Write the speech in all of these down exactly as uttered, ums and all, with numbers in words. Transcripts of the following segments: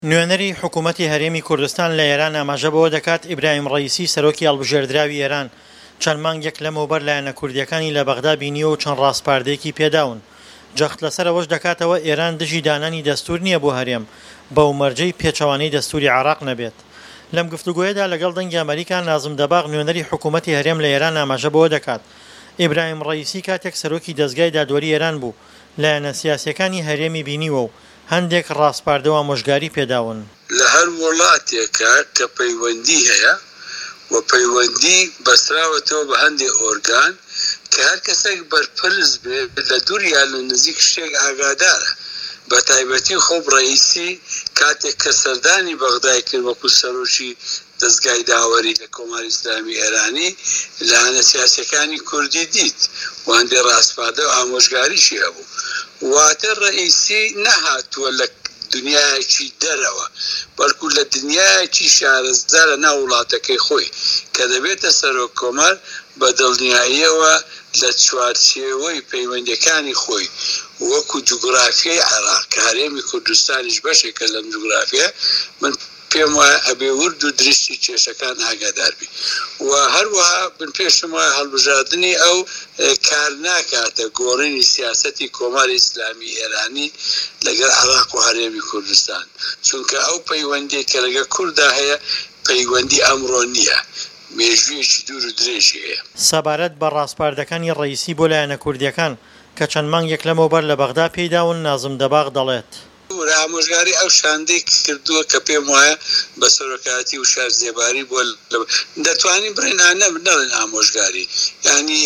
نوێنەری حکوومەتی هەرێمی کوردستان لە ئێران ئاماژە بەوە دەکات ئیبراهیم ڕەئیسی سەرۆکی هەڵبژێردراوی ئێران چەند مانگێک لەمەوبەر لایەنە کوردیەکانی لە بەغدا بینیوە و چەند ڕاستپاردەیەکی پێداون. جەخت لەسەر ئەوەش دەکاتەوە ئێران دژی دانانی دەستوور نییە بۆ هەرێم بەو مەرجەی پێچەوانەی دەستوری عێراق نەبێت. لەم گفتوگۆیەدا لەگەڵ دەنگی ئەمریکا نازم دەباغ نوێنەری حکوومەتی هەرێم لە ئێران ئاماژە بەوە دەکات ئیبراهیم ڕەئیسی کاتێک سەرۆکی دەستگای دادوەری ئێران بوو لایەنە سیاسیەکانی هەرێمی بینیوە و هەندێک ڕاستپاردە و ئامۆژگاری پێداون. لە هەر وڵاتێکە کە پەیوەندی هەیە و پەیوەندی بەستراوەتەوە بە هەندێک ئۆرگان کە هەر کەسێک بەرپرس بێت لە دووریا لە نزیک شتێک ئاگادارە. بە تایبەتی خۆب ڕەئیسی کاتێک کە سەردانی بەغدای کرد وەکو سەرۆکی دەستگای داوەری لە کۆماری ئیسلامی ئێرانی لایەنە سیاسیەکانی کوردی دیت وەندێ ڕاستپاردە و ئامۆژگاریشی هەبوو. واتە ڕەئیسی نەهاتووە لە دنیایەکی دەرەوە بەڵکو لە دنیایەکی شارەزا لە ناو وڵاتەکەی خۆی کە دەبێتە سەرۆک کۆمار بە دڵنیاییەوە لە چوارچێوەی پەیوەندیەکانی خۆی وەکو جوگرافیای عێراق کە هەرێمی کوردستانیش بەشێکە لەم جوگرافیە من پێم وایە ئەبێ ورد و درشتی کێشەکان ئاگادار بی و هەروەها بن پێشم وایە هەڵبژاردننی ئەو کار ناکاتە گۆڕینی سیاسەتی کۆماری ئیسلامی ئێرانی لەگەڵ عێراق و هەرێمی کوردستان چونکە ئەو پەیوەندی کە لەگەڵ کووردا هەیە پەیوەندی ئەمڕۆ نییە مێژوویەکی دوور و درێژی هەیە. سەبارەت بە ڕاستپاردەکانی ڕەئیسی بۆ لایەنە کوردیەکان کە چەند مانگێک لەمەوبەر لە بەغدا پێداون نازم دەباغ دەڵێت ئامۆژگاری ئەو شاندەی کردووە کە پێم وایە بە سەرۆکاتی و شارزێباری بۆ دەتوانین بڕێنانە نەڵێن ئامۆژگاری ینی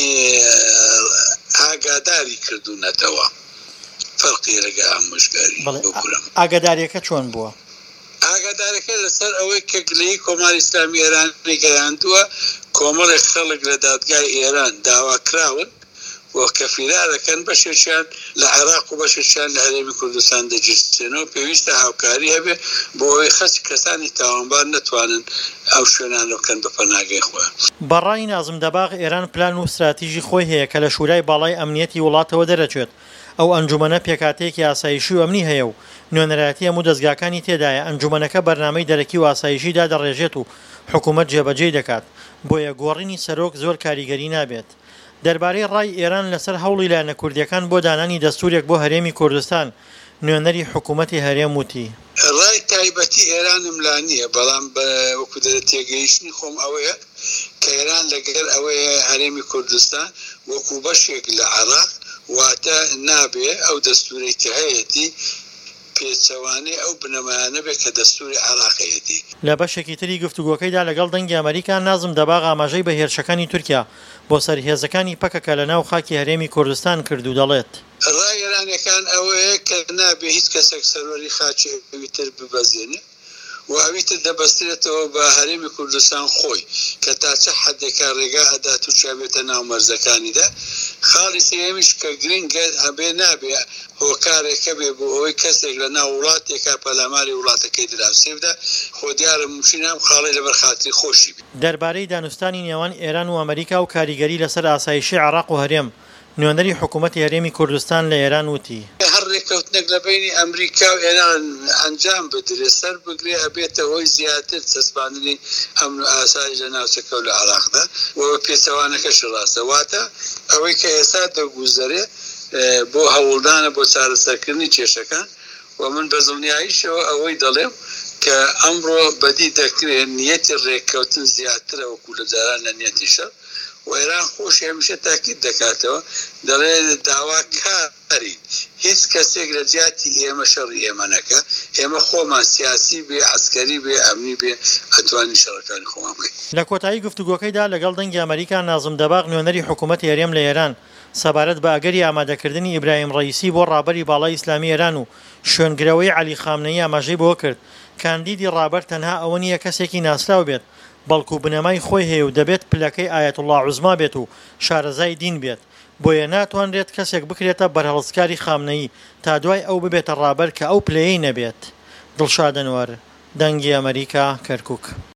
ئاگاداری کردوونەتەوە فەرقی لەگە ئامۆژگاری. ئاگاداریەکە چۆن بووە؟ ئاگادارەکە لەسەر ئەوەی کە گلەیی کۆماری ئیسلامی ئێرانی گەیاندووە کۆمەڵێک خەڵک لە دادگای ئێران داواکراون و کەفیرارەکەن بەشێکیان لە عێراق و بەشێکیان لە هەرێمی کوردستان دەجستێنەوە پێویستە هاوکاری هەبێ بۆ ئەوەی خەچ کەسانی تاوانبار نەتوانن ئەو شوێنانەکەن بە پەناگەی خۆیان. بەڕای نازم دەباغ ئێران پلان و استراتیژی خۆی هەیە کە لە شورای باڵای ئەمنیەتی وڵاتەوە دەرەچێت. ئەو ئەنجومەنە پێکاتەیەکی ئاسایشی و ئەمنی هەیە و نوێنەرایەتی هەموو دەستگاکانی تێدایە. ئەنجومەنەکە بەرنامەی دەرەکی و ئاسایشیدا دەڕێژێت و حکوومەت جێبەجێ دەکات بۆیە گۆڕینی سەرۆک زۆر کاریگەری نابێت. دەربارەی ڕای ئێران لەسەر هەوڵی لایەنە کوردیەکان بۆ دانانی دەستورێک بۆ هەرێمی کوردستان نوێنەری حکوومەتی هەرێم وتی ڕای تایبەتی ئێرانم لا نییە بەڵام وەکو دەرە تێگەیشتنی خۆم ئەوەیە کە ئێران لەگەر ئەوەیە هەرێمی کوردستان وەکو بەشێک لە عێراق واتە نابێ ئەو دەستوری کە هەیەتی پێچەوانەی ئەو بنەمایانە بێت کە دەستوری عێراقەتی. لە بەشێکی تری گفتوگۆکەیدا لەگەڵ دەنگی ئەمریکا نازم دەباغ ئاماژەی بە هێرشەکانی تورکیا بۆ سەرهێزەکانی پەکەکە لە ناو خاکی هەرێمی کوردستان کرد و دەڵێت ڕای ئێرانیەکان ئەوەیە کە نابێ هیچ کەسێک سەروەری خاکی ئەویتر ببەزێنێ و ئەویتر دەبەسترێتەوە بە هەرێمی کوردستان خۆی کە تا چه حدێکا ڕێگا هەدا تورکیا بێتە ناو مەرزەکانیدا. خاڵی سێمیش کە گرنگە ئەبێ نابێ هۆکارێکە بێ بۆ ئەوەی کەسێک لە ناو وڵاتێکا پەلاماری وڵاتەکەی دراوسێبدا خۆ دیارە موشینام خاڵی لەبەر خاتری خۆشی بێ. دەربارەی دانوستانی نێوان ئێران و ئەمریکا و کاریگەری لەسەر ئاسایشی عێراق و هەرێم نوێنەری حکوومەتی هەرێمی کوردستان لە ئێران وتی هەر ڕێکەوتنێک لە بینی ئەمریکا و ئێران ئەنجام بدرێت سەر بگرێ ئەبێتە هۆی زیاتر چەسپاندنی ئەمن و ئاسایش لە ناوچەکە و لە عێراقدا و پێچەوانەکەش ڕاستە واتە ئەوەی کە ئێستا دەگوزەرێ بۆ هەوڵدانە بۆ چارەسەرکردنی کێشەکان و من بە دڵنیاییشەوە ئەوەی دەڵێم کە ئەمڕۆ بەدی دەکرێت نیەتی ڕێککەوتن زیاترە وەکو لە جاران لە نیەتی شەڕ و ئێران خۆش هەمیشە تاکید دەکاتەوە دەڵێت داواکاری هیچ کەسێک لە جیاتی ئێمە شەڕی ئێمە نەکە ئێمە خۆمان سیاسی بێ عسکەری بێ ئەمنی بێ ئەتوانی شەڕەکانی خۆمان بکەین. لە کۆتایی گفتوگۆکەیدا لەگەڵ دەنگی ئەمریکا نازم دەباغ نوێنەری حکوومەتی هەرێم لە ئێران سەبارەت بە ئەگەری ئامادەکردنی ئیبراهیم ڕەئیسی بۆ ڕابەری باڵای ئیسلامی ئێران و شوێنگرەوەی عەلی خامنەیی ئاماژەی بۆ کرد کاندیدی ڕابەر تەنها ئەوە نییە کەسێکی ناسراو بێت بەڵکو بنەمای خۆی هەیە و دەبێت پلەکەی ئایەتوڵڵا عوزما بێت و شارەزای دین بێت بۆیە ناتوانرێت کەسێک بکرێتە بەرهەڵسکاری خامنەیی تا دوای ئەو ببێتە ڕابەر کە ئەو پلەیەی نەبێت. دڵشاد ئەنوەر، دەنگی ئەمریکا، کەرکووک.